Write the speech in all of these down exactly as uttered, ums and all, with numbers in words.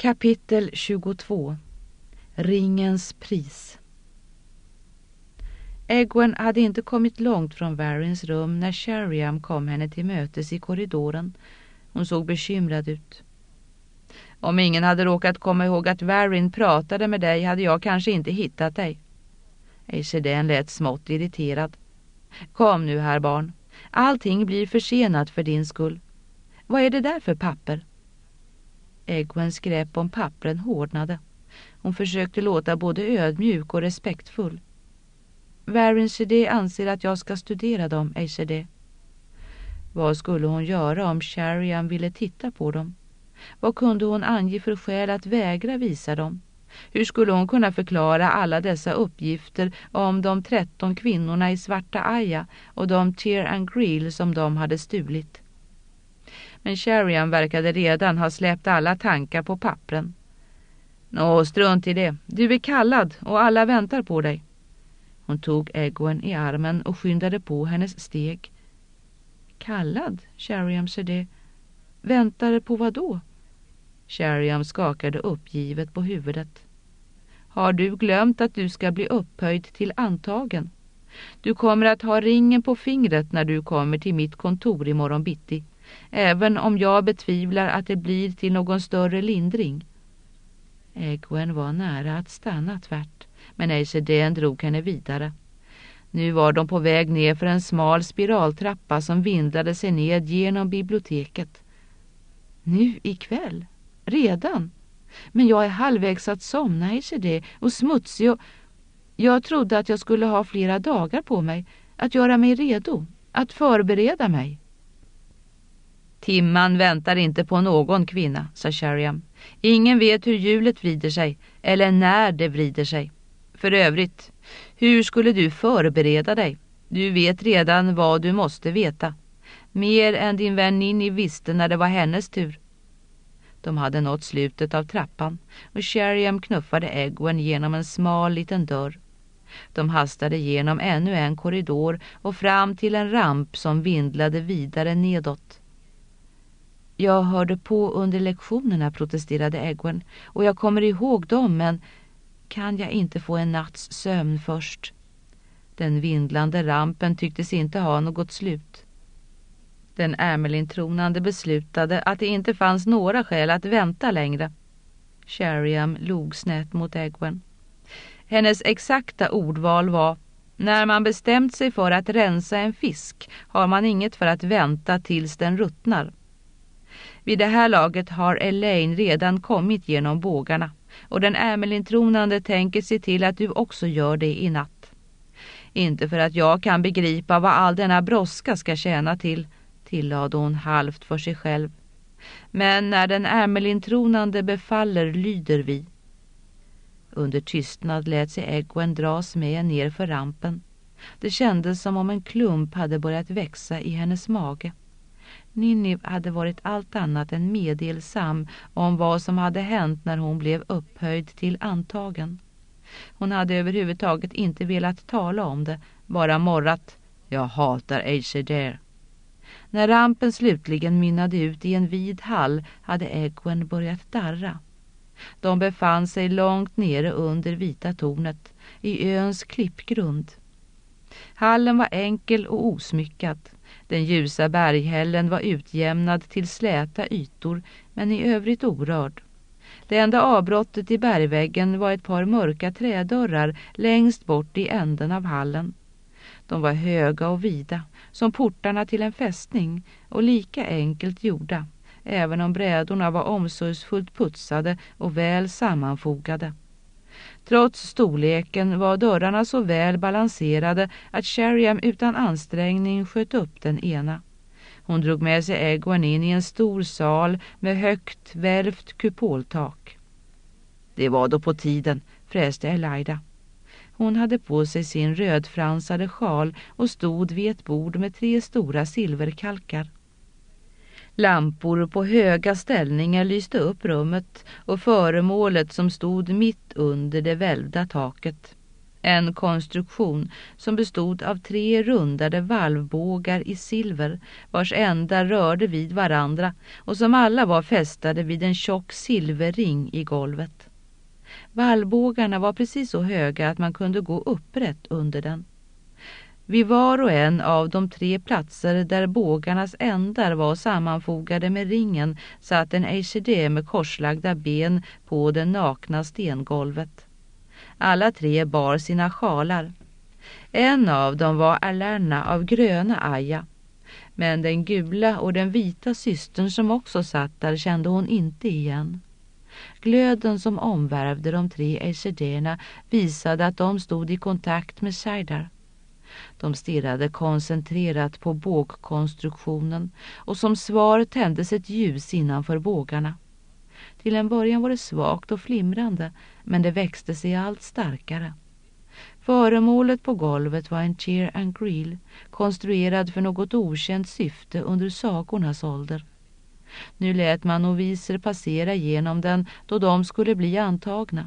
Kapitel tjugotvå. Ringens pris. Egwene hade inte kommit långt från Varins rum när Sheriam kom henne till mötes i korridoren. Hon såg bekymrad ut. Om ingen hade råkat komma ihåg att Varin pratade med dig hade jag kanske inte hittat dig. Aishiden lät smått irriterad. Kom nu här barn. Allting blir försenat för din skull. Vad är det där för papper? Egwenes grepp om pappren hårdnade. Hon försökte låta både ödmjuk och respektfull. Varin Shide anser att jag ska studera dem, Aishide. Vad skulle hon göra om Sheriam ville titta på dem? Vad kunde hon ange för skäl att vägra visa dem? Hur skulle hon kunna förklara alla dessa uppgifter om de tretton kvinnorna i Svarta Aya och de Tyr and Grill som de hade stulit? Men Sheriam verkade redan ha släppt alla tankar på pappren. Nå, strunt i det. Du är kallad och alla väntar på dig. Hon tog Egwene i armen och skyndade på hennes steg. Kallad, Sheriam Shide. Väntade på vad då? Sheriam skakade uppgivet på huvudet. Har du glömt att du ska bli upphöjd till antagen? Du kommer att ha ringen på fingret när du kommer till mitt kontor i morgon bitti. Även om jag betvivlar att det blir till någon större lindring. Egwene var nära att stanna tvärt, men Aishiden drog henne vidare. Nu var de på väg ner för en smal spiraltrappa som vindlade sig ned genom biblioteket. Nu ikväll? Redan? Men jag är halvvägs att somna, Aishide, och smutsig och... Jag trodde att jag skulle ha flera dagar på mig att göra mig redo, att förbereda mig. Timman väntar inte på någon kvinna, sa Sheriam. Ingen vet hur hjulet vrider sig, eller när det vrider sig. För övrigt, hur skulle du förbereda dig? Du vet redan vad du måste veta. Mer än din vän Ninni visste när det var hennes tur. De hade nått slutet av trappan och Sheriam knuffade Egwene genom en smal liten dörr. De hastade genom ännu en korridor och fram till en ramp som vindlade vidare nedåt. Jag hörde på under lektionerna, protesterade Egwene, och jag kommer ihåg dem, men kan jag inte få en natts sömn först? Den vindlande rampen tycktes inte ha något slut. Den Amelin-tronande beslutade att det inte fanns några skäl att vänta längre. Sheriam log snett mot Egwene. Hennes exakta ordval var: när man bestämt sig för att rensa en fisk har man inget för att vänta tills den ruttnar. Vid det här laget har Elaine redan kommit genom bågarna och den Amelin-tronande tänker se till att du också gör det i natt. Inte för att jag kan begripa vad all denna brådska ska tjäna till, tillade hon halvt för sig själv. Men när den Amelin-tronande befaller lyder vi. Under tystnad lät sig Egwene dras med ner för rampen. Det kändes som om en klump hade börjat växa i hennes mage. Ninni hade varit allt annat än meddelsam om vad som hade hänt när hon blev upphöjd till antagen. Hon hade överhuvudtaget inte velat tala om det, bara morrat: jag hatar Aishide. När rampen slutligen mynnade ut i en vid hall hade Egwene börjat darra. De befann sig långt nere under Vita tornet, i öns klippgrund. Hallen var enkel och osmyckad. Den ljusa berghällen var utjämnad till släta ytor, men i övrigt orörd. Det enda avbrottet i bergväggen var ett par mörka trädörrar längst bort i änden av hallen. De var höga och vida, som portarna till en fästning, och lika enkelt gjorda, även om brädorna var omsorgsfullt putsade och väl sammanfogade. Trots storleken var dörrarna så väl balanserade att Sheriam utan ansträngning sköt upp den ena. Hon drog med sig Egwene in i en stor sal med högt välvt kupoltak. Det var då på tiden, fräste Elida. Hon hade på sig sin rödfransade sjal och stod vid ett bord med tre stora silverkalkar. Lampor på höga ställningar lyste upp rummet och föremålet som stod mitt under det välvda taket. En konstruktion som bestod av tre rundade valvbågar i silver vars ändar rörde vid varandra och som alla var fästade vid en tjock silverring i golvet. Valvbågarna var precis så höga att man kunde gå upprätt under den. Vid var och en av de tre platser där bågarnas ändar var sammanfogade med ringen satt en ejsede med korslagda ben på det nakna stengolvet. Alla tre bar sina sjalar. En av dem var Alerna av gröna aja, men den gula och den vita systern som också satt där kände hon inte igen. Glöden som omvärvde de tre ejsedéerna visade att de stod i kontakt med Saidar. De stirrade koncentrerat på bågkonstruktionen och som svar tändes ett ljus innanför bågarna. Till en början var det svagt och flimrande, men det växte sig allt starkare. Föremålet på golvet var en chair and grill, konstruerad för något okänt syfte under sagornas ålder. Nu lät man noviser passera genom den då de skulle bli antagna.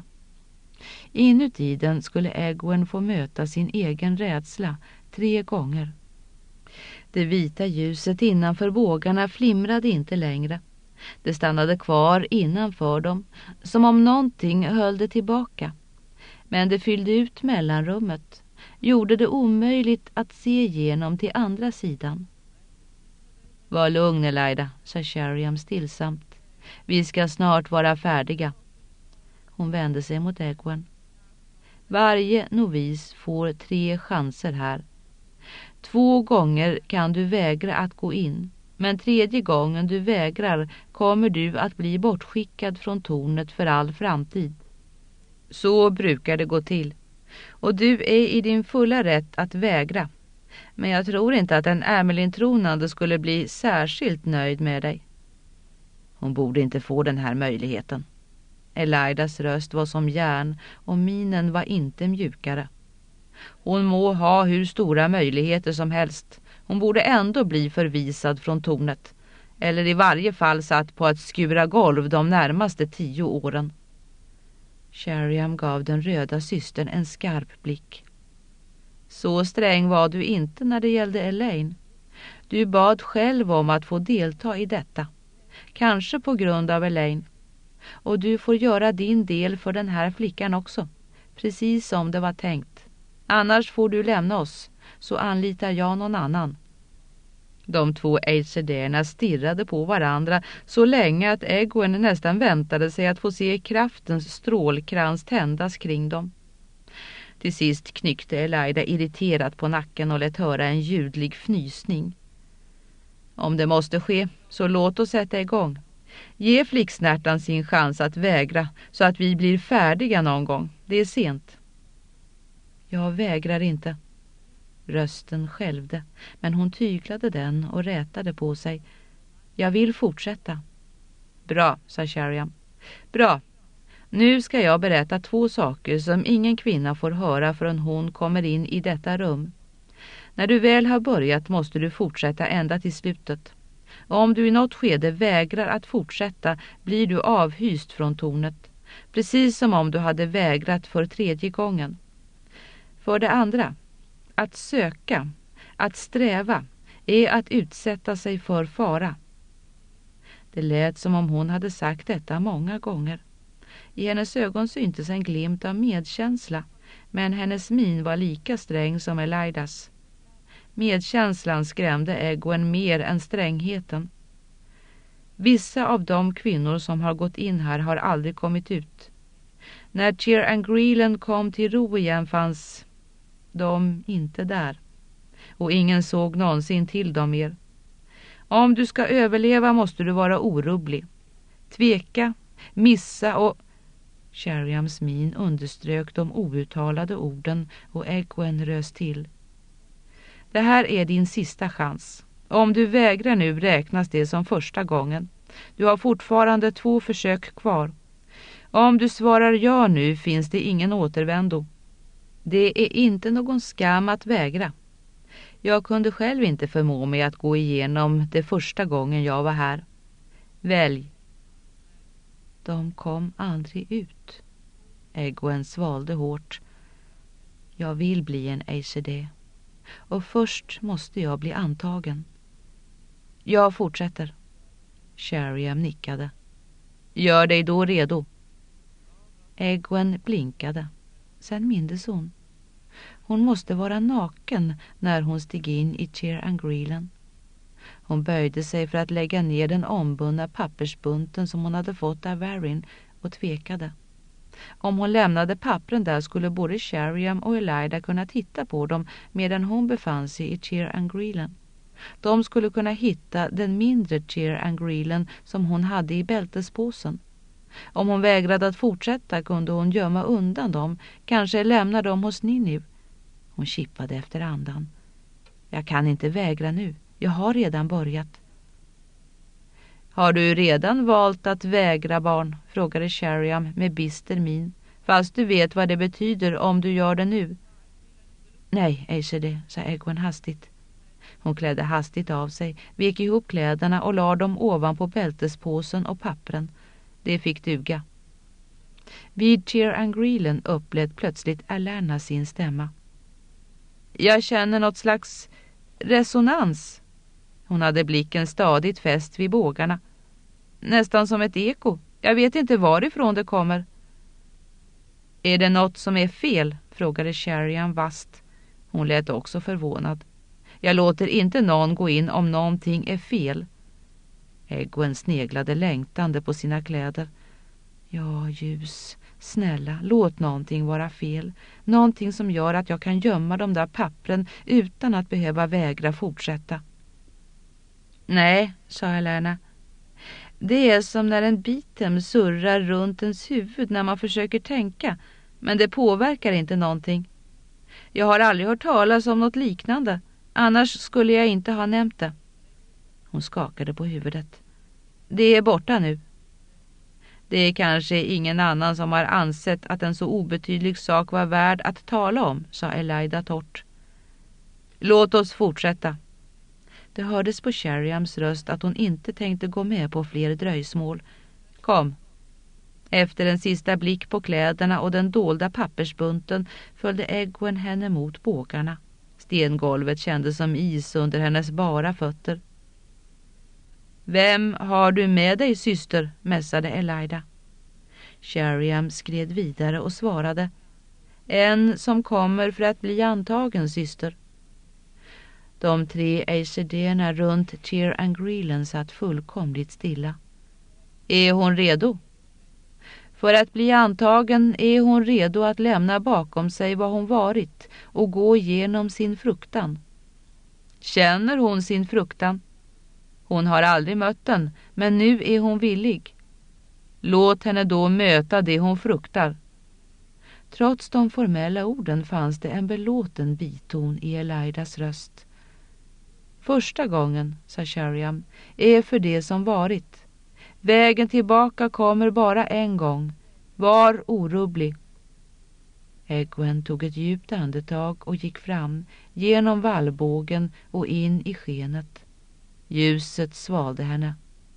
Inuti den skulle Egwene få möta sin egen rädsla tre gånger. Det vita ljuset innanför bågarna flimrade inte längre. Det stannade kvar innanför dem, som om någonting höll det tillbaka. Men det fyllde ut mellanrummet, gjorde det omöjligt att se igenom till andra sidan. Var lugn, Elaida, sa Sheriam stillsamt. Vi ska snart vara färdiga. Hon vände sig mot Egwene. Varje novis får tre chanser här. Två gånger kan du vägra att gå in, men tredje gången du vägrar kommer du att bli bortskickad från tornet för all framtid. Så brukar det gå till. Och du är i din fulla rätt att vägra. Men jag tror inte att en Amelin-tronande skulle bli särskilt nöjd med dig. Hon borde inte få den här möjligheten. Elaidas röst var som järn och minen var inte mjukare. Hon må ha hur stora möjligheter som helst. Hon borde ändå bli förvisad från tornet. Eller i varje fall satt på att skura golv de närmaste tio åren. Sheriam gav den röda systern en skarp blick. Så sträng var du inte när det gällde Elaine. Du bad själv om att få delta i detta. Kanske på grund av Elaine. Och du får göra din del för den här flickan också. Precis som det var tänkt. Annars får du lämna oss, så anlitar jag någon annan. De två ejsedéerna stirrade på varandra så länge att Egwene nästan väntade sig att få se kraftens strålkrans tändas kring dem. Till sist knyckte Elaida irriterat på nacken och lät höra en ljudlig fnysning. Om det måste ske, så låt oss sätta igång. Ge flicksnärtan sin chans att vägra så att vi blir färdiga någon gång. Det är sent. Jag vägrar inte. Rösten skälvde, men hon tyglade den och rätade på sig. Jag vill fortsätta. Bra, sa Sheriam. Bra. Nu ska jag berätta två saker som ingen kvinna får höra förrän hon kommer in i detta rum. När du väl har börjat måste du fortsätta ända till slutet. Och om du i något skede vägrar att fortsätta blir du avhyst från tornet. Precis som om du hade vägrat för tredje gången. För det andra, att söka, att sträva, är att utsätta sig för fara. Det lät som om hon hade sagt detta många gånger. I hennes ögon syntes en glimt av medkänsla, men hennes min var lika sträng som Elaidas. Medkänslan skrämde Egwene mer än strängheten. Vissa av de kvinnor som har gått in här har aldrig kommit ut. När Chair and Greeland kom till ro igen fanns de inte där. Och ingen såg någonsin till dem mer. Om du ska överleva måste du vara orubblig. Tveka, missa och... Sheriams min underströk de outtalade orden och Egwene rös till. Det här är din sista chans. Om du vägrar nu räknas det som första gången. Du har fortfarande två försök kvar. Om du svarar ja nu finns det ingen återvändo. Det är inte någon skam att vägra. Jag kunde själv inte förmå mig att gå igenom det första gången jag var här. Välj. De kom aldrig ut. Egwene svalde hårt. Jag vill bli en A C D. Och först måste jag bli antagen. Jag fortsätter. Sheriam nickade. Gör dig då redo. Egwene blinkade. Sen mindes hon. Hon måste vara naken när hon steg in i Tir Angreelen. Hon böjde sig för att lägga ner den ombundna pappersbunten som hon hade fått av Varin och tvekade. Om hon lämnade pappren där skulle både Sheriam och Elaida kunna titta på dem medan hon befann sig i Tir Angreelen. De skulle kunna hitta den mindre Tir Angreelen som hon hade i bältespåsen. Om hon vägrade att fortsätta kunde hon gömma undan dem, kanske lämna dem hos Ninive. Hon kippade efter andan. Jag kan inte vägra nu. Jag har redan börjat. Har du redan valt att vägra, barn? Frågade Sheriam med bister min. Fast du vet vad det betyder om du gör det nu. Nej, A C D, sa Egwene hastigt. Hon klädde hastigt av sig, vek ihop kläderna och la dem ovanpå bältespåsen och pappren. Det fick duga. Vid Tir Angreelen upplät plötsligt Alerna sin stämma. Jag känner något slags resonans. Hon hade blicken stadigt fäst vid bågarna. Nästan som ett eko. Jag vet inte varifrån det kommer. Är det något som är fel? Frågade Sheriam vast. Hon lät också förvånad. Jag låter inte någon gå in om någonting är fel. Egwene sneglade längtande på sina kläder. Ja, ljus. Snälla, låt någonting vara fel. Någonting som gör att jag kan gömma de där pappren utan att behöva vägra fortsätta. Nej, sa Alerna. Det är som när en bitem surrar runt ens huvud när man försöker tänka, men det påverkar inte någonting. Jag har aldrig hört talas om något liknande, annars skulle jag inte ha nämnt det. Hon skakade på huvudet. Det är borta nu. Det är kanske ingen annan som har ansett att en så obetydlig sak var värd att tala om, sa Elaida torrt. Låt oss fortsätta. Det hördes på Sheriams röst att hon inte tänkte gå med på fler dröjsmål. Kom. Efter en sista blick på kläderna och den dolda pappersbunten följde Egwene henne mot bågarna. Stengolvet kändes som is under hennes bara fötter. Vem har du med dig, syster? Mässade Elaida. Sheriam skred vidare och svarade. En som kommer för att bli antagen, syster. De tre A C D-erna runt Tir Angreelen satt fullkomligt stilla. Är hon redo? För att bli antagen är hon redo att lämna bakom sig vad hon varit och gå igenom sin fruktan. Känner hon sin fruktan? Hon har aldrig mött den, men nu är hon villig. Låt henne då möta det hon fruktar. Trots de formella orden fanns det en belåten biton i Elaidas röst. Första gången, sa Sheriam, är för det som varit. Vägen tillbaka kommer bara en gång. Var orubblig. Egwene tog ett djupt andetag och gick fram genom vallbågen och in i skenet. Ljuset svalde henne.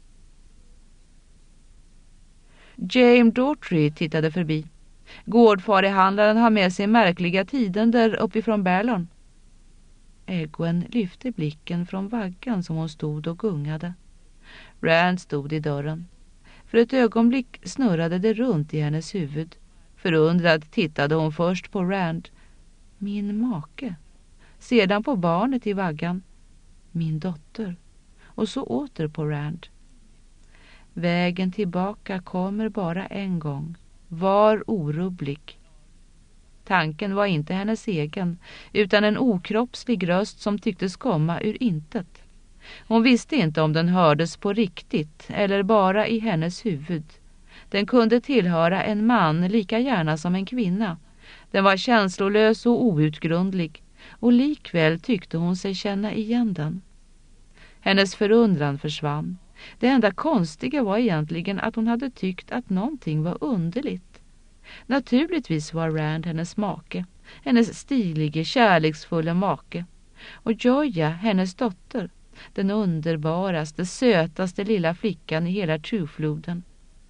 James Daughtry tittade förbi. Gårdfarihandlaren har med sig märkliga tiden där uppifrån Bärlon. Egwene lyfte blicken från vaggan som hon stod och gungade. Rand stod i dörren. För ett ögonblick snurrade det runt i hennes huvud. Förundrad tittade hon först på Rand. Min make. Sedan på barnet i vaggan. Min dotter. Och så åter på Rand. Vägen tillbaka kommer bara en gång. Var orubblig. Tanken var inte hennes egen, utan en okroppslig röst som tycktes komma ur intet. Hon visste inte om den hördes på riktigt eller bara i hennes huvud. Den kunde tillhöra en man lika gärna som en kvinna. Den var känslolös och outgrundlig, och likväl tyckte hon sig känna igen den. Hennes förundran försvann. Det enda konstiga var egentligen att hon hade tyckt att någonting var underligt. Naturligtvis var Rand hennes make, hennes stilige, kärleksfulla make. Och Joya, hennes dotter, den underbaraste, sötaste lilla flickan i hela Trufloden.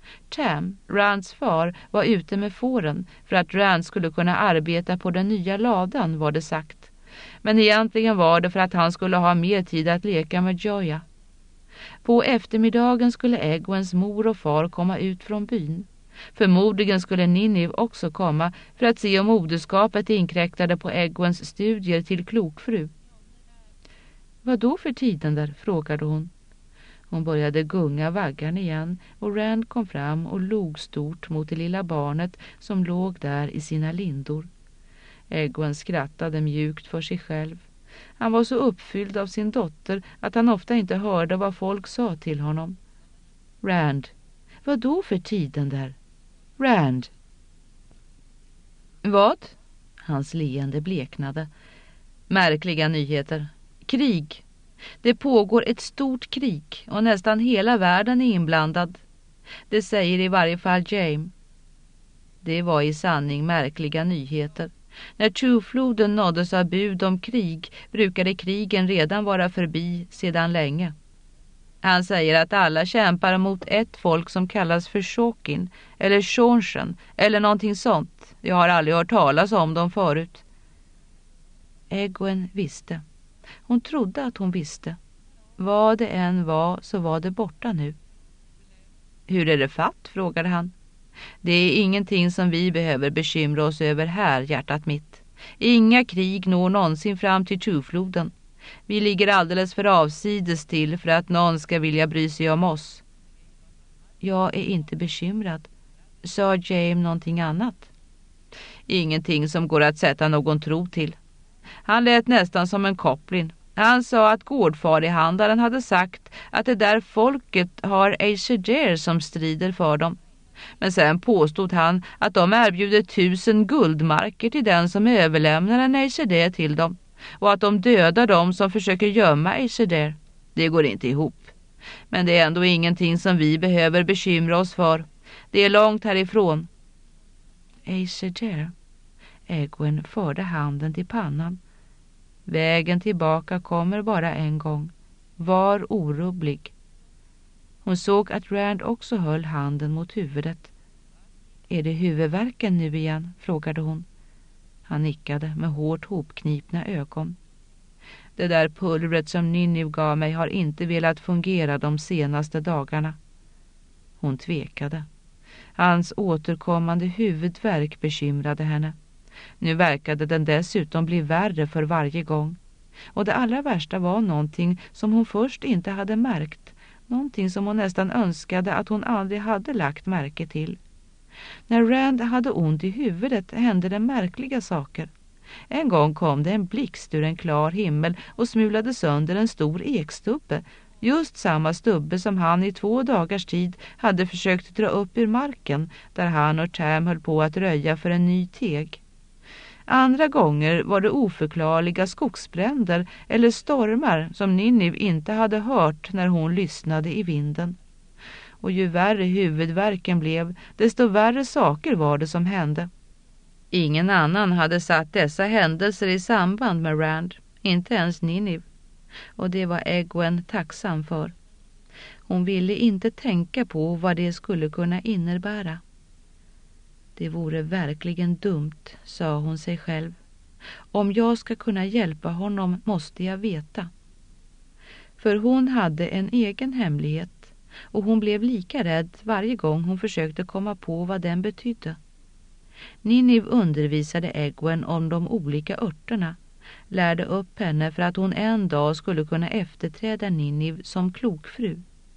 Tam, Rands far, var ute med fåren för att Rand skulle kunna arbeta på den nya ladan, var det sagt. Men egentligen var det för att han skulle ha mer tid att leka med Joya. På eftermiddagen skulle Egwens mor och far komma ut från byn. Förmodligen skulle Ninniv också komma för att se om moderskapet inkräktade på Egwens studier till klokfru. Vad då för tiden där, frågade hon. Hon började gunga vaggan igen och Rand kom fram och log stort mot det lilla barnet som låg där i sina lindor. Egwen skrattade mjukt för sig själv. Han var så uppfylld av sin dotter att han ofta inte hörde vad folk sa till honom. Rand, vad då för tiden där? Rand. Vad? Hans leende bleknade. Märkliga nyheter. Krig. Det pågår ett stort krig och nästan hela världen är inblandad. Det säger i varje fall Jaime. Det var i sanning märkliga nyheter. När Tjufloden nåddes av bud om krig brukade krigen redan vara förbi sedan länge. Han säger att alla kämpar mot ett folk som kallas för Shokin eller Shonshen eller någonting sånt. Jag har aldrig hört talas om dem förut. Egwen visste. Hon trodde att hon visste. Vad det än var så var det borta nu. Hur är det fatt? Frågade han. Det är ingenting som vi behöver bekymra oss över här, hjärtat mitt. Inga krig når någonsin fram till Tjufloden. Vi ligger alldeles för avsides till för att någon ska vilja bry sig om oss. Jag är inte bekymrad. Sa Jaime någonting annat? Ingenting som går att sätta någon tro till. Han lät nästan som en koppling. Han sa att gårdfarihandlaren hade sagt att det där folket har Aesir som strider för dem. Men sen påstod han att de erbjuder tusen guldmarker till den som överlämnar en Aesir till dem och att de dödar dem som försöker gömma Aesir. Det går inte ihop. Men det är ändå ingenting som vi behöver bekymra oss för. Det är långt härifrån. Aesir. Egwen förde handen till pannan. Vägen tillbaka kommer bara en gång. Var orubblig. Hon såg att Rand också höll handen mot huvudet. Är det huvudvärken nu igen? Frågade hon. Han nickade med hårt hopknipna ögon. Det där pulvret som Ninniv gav mig har inte velat fungera de senaste dagarna. Hon tvekade. Hans återkommande huvudvärk bekymrade henne. Nu verkade den dessutom bli värre för varje gång. Och det allra värsta var någonting som hon först inte hade märkt. Någonting som hon nästan önskade att hon aldrig hade lagt märke till. När Rand hade ont i huvudet hände det märkliga saker. En gång kom det en blixt ur en klar himmel och smulade sönder en stor ekstubbe. Just samma stubbe som han i två dagars tid hade försökt dra upp ur marken där han och Tam höll på att röja för en ny teg. Andra gånger var det oförklarliga skogsbränder eller stormar som Ninniv inte hade hört när hon lyssnade i vinden. Och ju värre huvudvärken blev, desto värre saker var det som hände. Ingen annan hade satt dessa händelser i samband med Rand, inte ens Ninniv. Och det var Egwen tacksam för. Hon ville inte tänka på vad det skulle kunna innebära. Det vore verkligen dumt, sa hon sig själv. Om jag ska kunna hjälpa honom måste jag veta. För hon hade en egen hemlighet och hon blev lika rädd varje gång hon försökte komma på vad den betydde. Ninniv undervisade Egwen om de olika örterna, lärde upp henne för att hon en dag skulle kunna efterträda Ninniv som klokfru.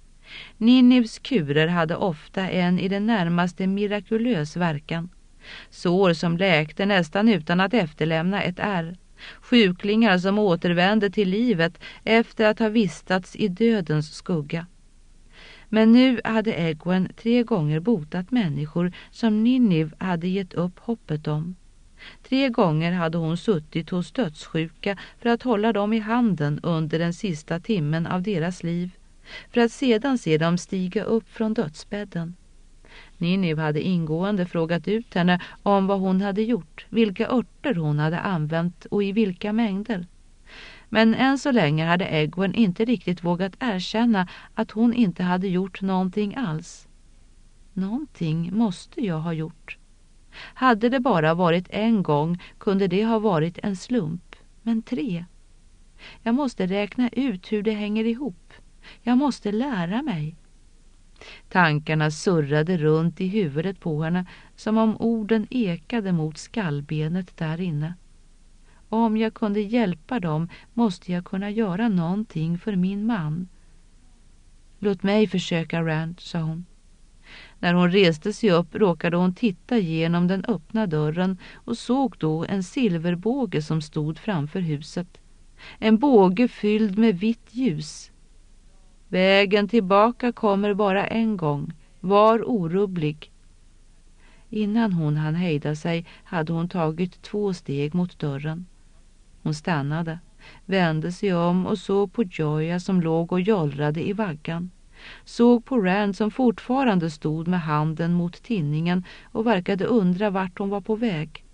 Ninnivs kurer hade ofta en i det närmaste mirakulös verkan. Sår som läkte nästan utan att efterlämna ett ärr. Sjuklingar som återvände till livet efter att ha vistats i dödens skugga. Men nu hade Egwen tre gånger botat människor som Ninniv hade gett upp hoppet om. Tre gånger hade hon suttit hos dödssjuka för att hålla dem i handen under den sista timmen av deras liv, för att sedan se dem stiga upp från dödsbädden. Ninniv hade ingående frågat ut henne om vad hon hade gjort, vilka örter hon hade använt och i vilka mängder. Men än så länge hade Egwen inte riktigt vågat erkänna att hon inte hade gjort någonting alls. Någonting måste jag ha gjort. Hade det bara varit en gång kunde det ha varit en slump, men tre. Jag måste räkna ut hur det hänger ihop. Jag måste lära mig. Tankarna surrade runt i huvudet på henne som om orden ekade mot skallbenet där inne. Om jag kunde hjälpa dem måste jag kunna göra någonting för min man. Låt mig försöka, Rand, sa hon. När hon reste sig upp råkade hon titta genom den öppna dörren och såg då en silverbåge som stod framför huset. En båge fylld med vitt ljus. Vägen tillbaka kommer bara en gång. Var orubblig. Innan hon hann hejda sig hade hon tagit två steg mot dörren. Hon stannade, vände sig om och såg på Joya som låg och jollrade i vaggan. Såg på Rand som fortfarande stod med handen mot tinningen och verkade undra vart hon var på väg.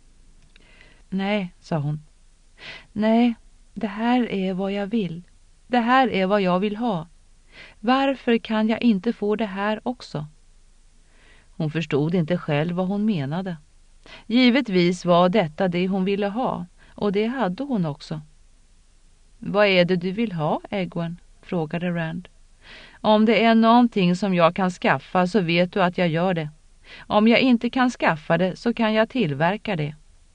Nej, sa hon. Nej, det här är vad jag vill. Det här är vad jag vill ha. Varför kan jag inte få det här också? Hon förstod inte själv vad hon menade. Givetvis var detta det hon ville ha, och det hade hon också. Vad är det du vill ha, Egwene? Frågade Rand. Om det är någonting som jag kan skaffa så vet du att jag gör det. Om jag inte kan skaffa det så kan jag tillverka det.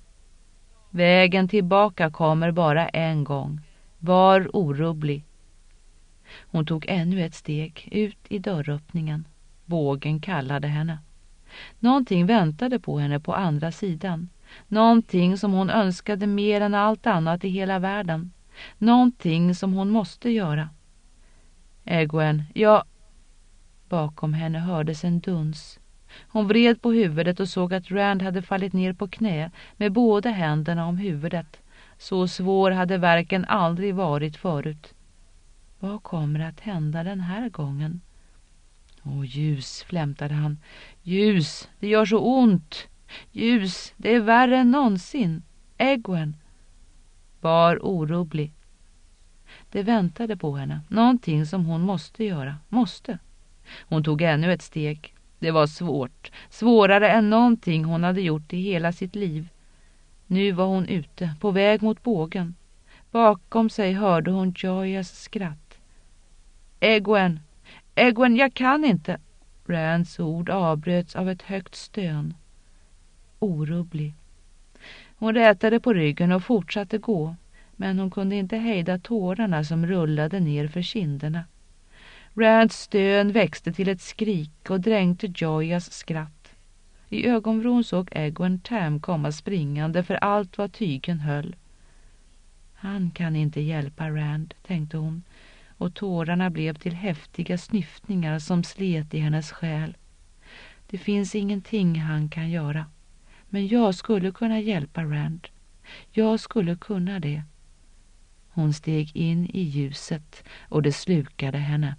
Vägen tillbaka kommer bara en gång. Var orubblig. Hon tog ännu ett steg ut i dörröppningen. Bågen kallade henne. Någonting väntade på henne på andra sidan. Någonting som hon önskade mer än allt annat i hela världen. Någonting som hon måste göra. Egwene, jag... Bakom henne hördes en duns. Hon vred på huvudet och såg att Rand hade fallit ner på knä med båda händerna om huvudet. Så svår hade verken aldrig varit förut. Vad kommer att hända den här gången? Åh, ljus, flämtade han. Ljus, det gör så ont. Ljus, det är värre än någonsin. Egwene. Var orubblig. Det väntade på henne. Någonting som hon måste göra. Måste. Hon tog ännu ett steg. Det var svårt. Svårare än någonting hon hade gjort i hela sitt liv. Nu var hon ute, på väg mot bågen. Bakom sig hörde hon Joyas skratt. Egwene, Egwene, jag kan inte. Rands ord avbröts av ett högt stön. Orubblig. Hon rätade på ryggen och fortsatte gå, men hon kunde inte hejda tårarna som rullade ner för kinderna. Rands stön växte till ett skrik och dränkte Joyas skratt. I ögonvrån såg Egwene Tam komma springande för allt vad tygen höll. Han kan inte hjälpa Rand, tänkte hon, och tårarna blev till häftiga snyftningar som slet i hennes själ. Det finns ingenting han kan göra, men jag skulle kunna hjälpa Rand. Jag skulle kunna det. Hon steg in i ljuset och det slukade henne.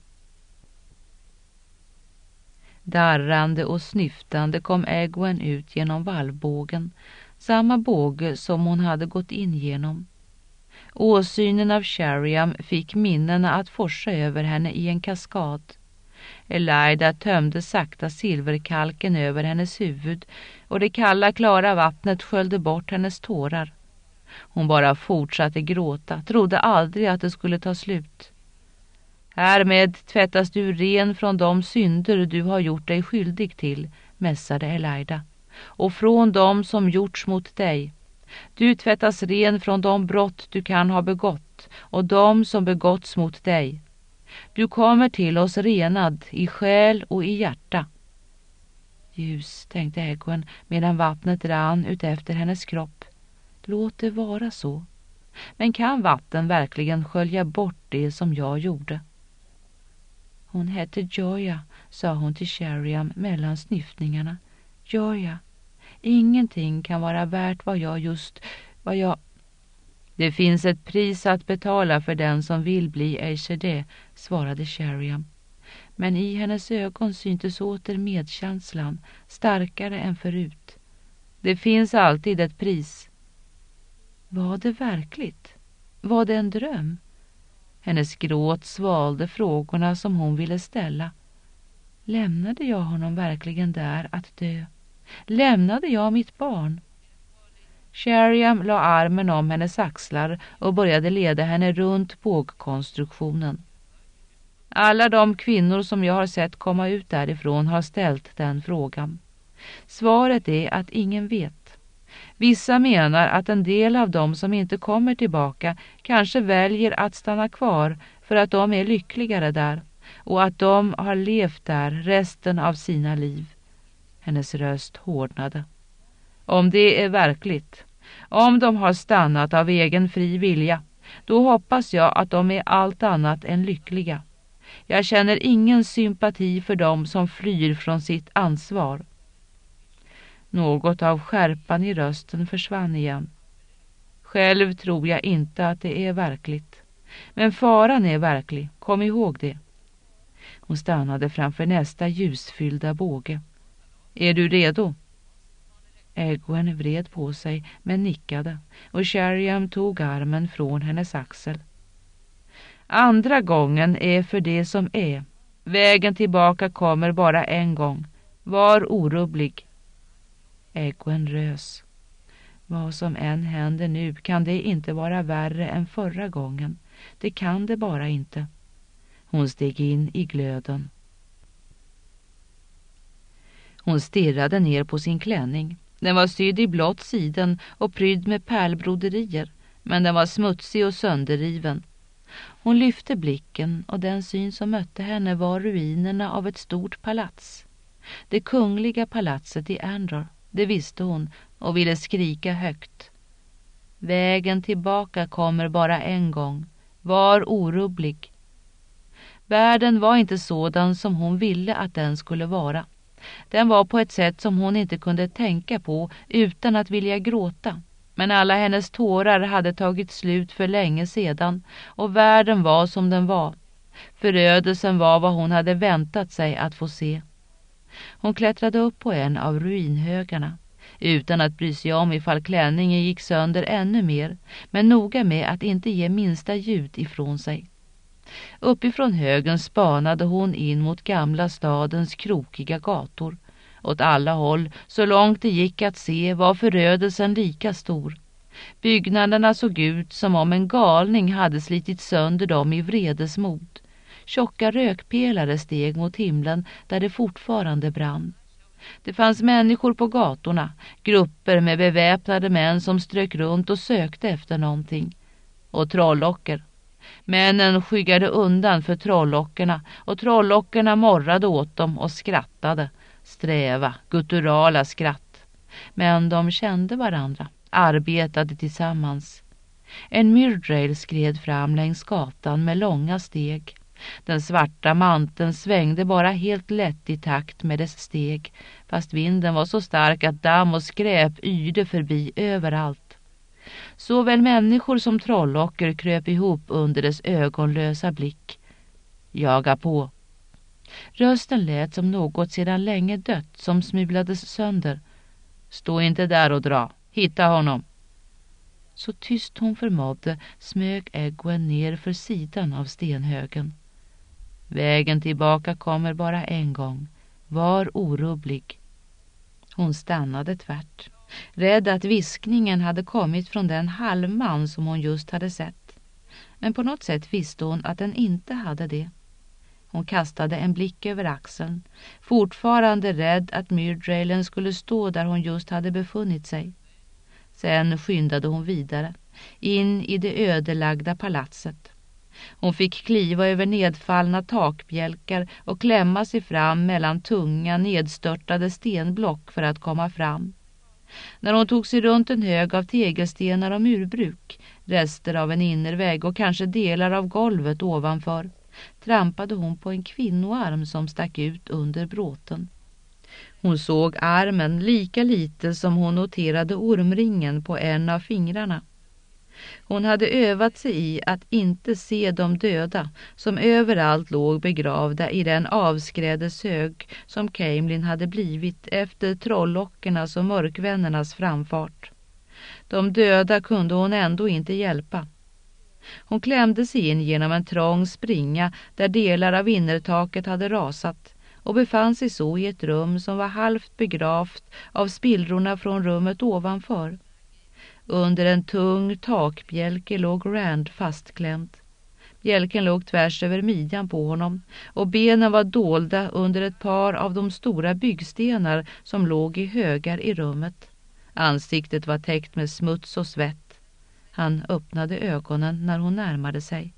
Darrande och snyftande kom Egwene ut genom vallbågen, samma båge som hon hade gått in genom. Åsynen av Sheriam fick minnena att forsa över henne i en kaskad. Elaida tömde sakta silverkalken över hennes huvud och det kalla klara vattnet sköljde bort hennes tårar. Hon bara fortsatte gråta, trodde aldrig att det skulle ta slut. Härmed tvättas du ren från de synder du har gjort dig skyldig till, mässade Elaida, och från dem som gjorts mot dig. Du tvättas ren från de brott du kan ha begått och de som begåtts mot dig. Du kommer till oss renad i själ och i hjärta. Ljus, tänkte Egwene medan vattnet rann ut efter hennes kropp. Låt det vara så. Men kan vatten verkligen skölja bort det som jag gjorde? Hon hette Joya, sa hon till Sheriam mellan snyftningarna. Joya, ingenting kan vara värt vad jag just, vad jag... Det finns ett pris att betala för den som vill bli Ashade, svarade Sheriam. Men i hennes ögon syntes åter medkänslan, starkare än förut. Det finns alltid ett pris. Var det verkligt? Var det en dröm? Hennes gråt svalde frågorna som hon ville ställa. Lämnade jag honom verkligen där att dö? Lämnade jag mitt barn? Sheriam la armen om hennes axlar och började leda henne runt bågkonstruktionen. Alla de kvinnor som jag har sett komma ut därifrån har ställt den frågan. Svaret är att ingen vet. Vissa menar att en del av dem som inte kommer tillbaka kanske väljer att stanna kvar för att de är lyckligare där och att de har levt där resten av sina liv. Hennes röst hårdnade. Om det är verkligt, om de har stannat av egen fri vilja, då hoppas jag att de är allt annat än lyckliga. Jag känner ingen sympati för dem som flyr från sitt ansvar. Något av skärpan i rösten försvann igen. Själv tror jag inte att det är verkligt. Men faran är verklig, kom ihåg det. Hon stannade framför nästa ljusfyllda båge. Är du redo? Egwene vred på sig men nickade och Sheriam tog armen från hennes axel. Andra gången är för det som är. Vägen tillbaka kommer bara en gång. Var orubblig. Egwene rös. Vad som än händer nu kan det inte vara värre än förra gången. Det kan det bara inte. Hon steg in i glöden. Hon stirrade ner på sin klänning. Den var sydd i blått siden och prydd med pärlbroderier, men den var smutsig och sönderriven. Hon lyfte blicken och den syn som mötte henne var ruinerna av ett stort palats. Det kungliga palatset i Andor, det visste hon och ville skrika högt. Vägen tillbaka kommer bara en gång. Var orubblig. Världen var inte sådan som hon ville att den skulle vara. Den var på ett sätt som hon inte kunde tänka på utan att vilja gråta. Men alla hennes tårar hade tagit slut för länge sedan och världen var som den var. Förödelsen var vad hon hade väntat sig att få se. Hon klättrade upp på en av ruinhögarna utan att bry sig om ifall klänningen gick sönder ännu mer, men noga med att inte ge minsta ljud ifrån sig. Uppifrån högen spanade hon in mot gamla stadens krokiga gator. Åt alla håll, så långt det gick att se, var förödelsen lika stor. Byggnaderna såg ut som om en galning hade slitit sönder dem i vredesmod. Tjocka rökpelare steg mot himlen där det fortfarande brann. Det fanns människor på gatorna, grupper med beväpnade män som strök runt och sökte efter någonting. Och trolllocker. Männen skyggade undan för trollockerna och trollockerna morrade åt dem och skrattade. Sträva, gutturala skratt. Men de kände varandra, arbetade tillsammans. En Myrddrail skred fram längs gatan med långa steg. Den svarta manteln svängde bara helt lätt i takt med dess steg, fast vinden var så stark att damm och skräp yrde förbi överallt. Såväl människor som trollocker kröp ihop under dess ögonlösa blick. Jaga på. Rösten lät som något sedan länge dött som smulades sönder. Stå inte där och dra. Hitta honom. Så tyst hon förmådde smög Egwene ner för sidan av stenhögen. Vägen tillbaka kommer bara en gång. Var orubblig. Hon stannade tvärt, rädd att viskningen hade kommit från den halvman som hon just hade sett. Men på något sätt visste hon att den inte hade det. Hon kastade en blick över axeln, fortfarande rädd att Myrddrailen skulle stå där hon just hade befunnit sig. Sen skyndade hon vidare, in i det ödelagda palatset. Hon fick kliva över nedfallna takbjälkar och klämma sig fram mellan tunga, nedstörtade stenblock för att komma fram. När hon tog sig runt en hög av tegelstenar och murbruk, rester av en innervägg och kanske delar av golvet ovanför, trampade hon på en kvinnoarm som stack ut under bråten. Hon såg armen lika lite som hon noterade ormringen på en av fingrarna. Hon hade övat sig i att inte se de döda som överallt låg begravda i den avskrädeshög som Caemlyn hade blivit efter trollockernas och mörkvännernas framfart. De döda kunde hon ändå inte hjälpa. Hon klämde sig in genom en trång springa där delar av innertaket hade rasat och befann sig så i ett rum som var halvt begravt av spillrorna från rummet ovanför. Under en tung takbjälke låg Rand fastklämd. Bjälken låg tvärs över midjan på honom och benen var dolda under ett par av de stora byggstenar som låg i högar i rummet. Ansiktet var täckt med smuts och svett. Han öppnade ögonen när hon närmade sig.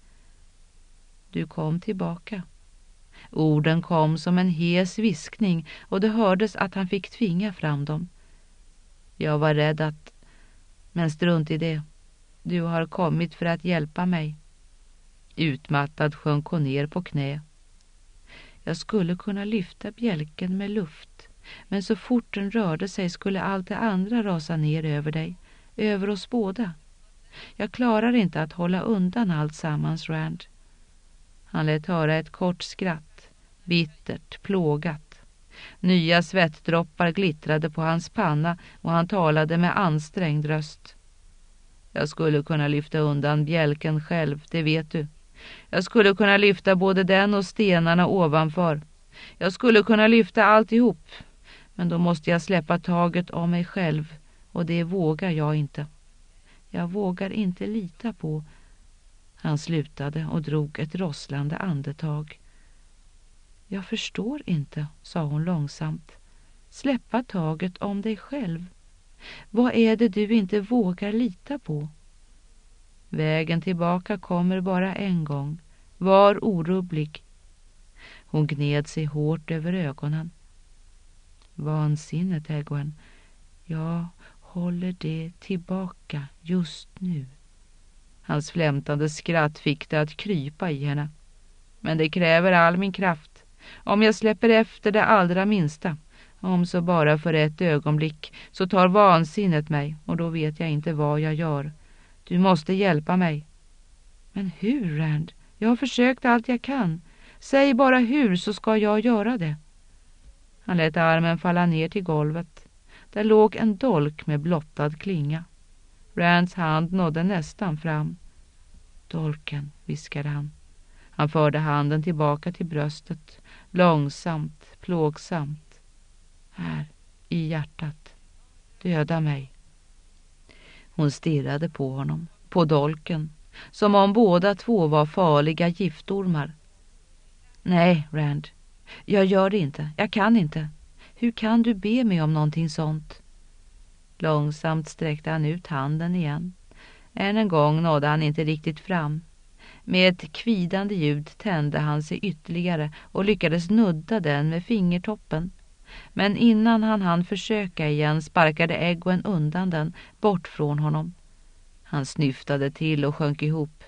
Du kom tillbaka. Orden kom som en hes viskning och det hördes att han fick tvinga fram dem. Jag var rädd att... Men strunt i det. Du har kommit för att hjälpa mig. Utmattad sjönk hon ner på knä. Jag skulle kunna lyfta bjälken med luft, men så fort den rörde sig skulle allt det andra rasa ner över dig, över oss båda. Jag klarar inte att hålla undan allt sammans, Rand. Han lät höra ett kort skratt, bittert, plågat. Nya svettdroppar glittrade på hans panna och han talade med ansträngd röst. Jag skulle kunna lyfta undan bjälken själv, det vet du. Jag skulle kunna lyfta både den och stenarna ovanför. Jag skulle kunna lyfta alltihop, men då måste jag släppa taget om mig själv och det vågar jag inte. Jag vågar inte lita på... Han slutade och drog ett rosslande andetag. Jag förstår inte, sa hon långsamt. Släppa taget om dig själv. Vad är det du inte vågar lita på? Vägen tillbaka kommer bara en gång. Var orubblig. Hon gned sig hårt över ögonen. Vansinnet, Egwene. Jag håller det tillbaka just nu. Hans flämtande skratt fick det att krypa i henne. Men det kräver all min kraft. Om jag släpper efter det allra minsta, om så bara för ett ögonblick, så tar vansinnet mig och då vet jag inte vad jag gör. Du måste hjälpa mig. Men hur, Rand? Jag har försökt allt jag kan. Säg bara hur så ska jag göra det. Han lät armen falla ner till golvet. Där låg en dolk med blottad klinga. Rands hand nådde nästan fram. Dolken, viskade han. Han förde handen tillbaka till bröstet. Långsamt, plågsamt. Här, i hjärtat. Döda mig. Hon stirrade på honom, på dolken, som om båda två var farliga giftormar. Nej, Rand. Jag gör det inte. Jag kan inte. Hur kan du be mig om någonting sånt? Långsamt sträckte han ut handen igen. Än en gång nådde han inte riktigt fram. Med ett kvidande ljud tände han sig ytterligare och lyckades nudda den med fingertoppen. Men innan han hann försöka igen sparkade Egwene undan den, bort från honom. Han snyftade till och sjönk ihop.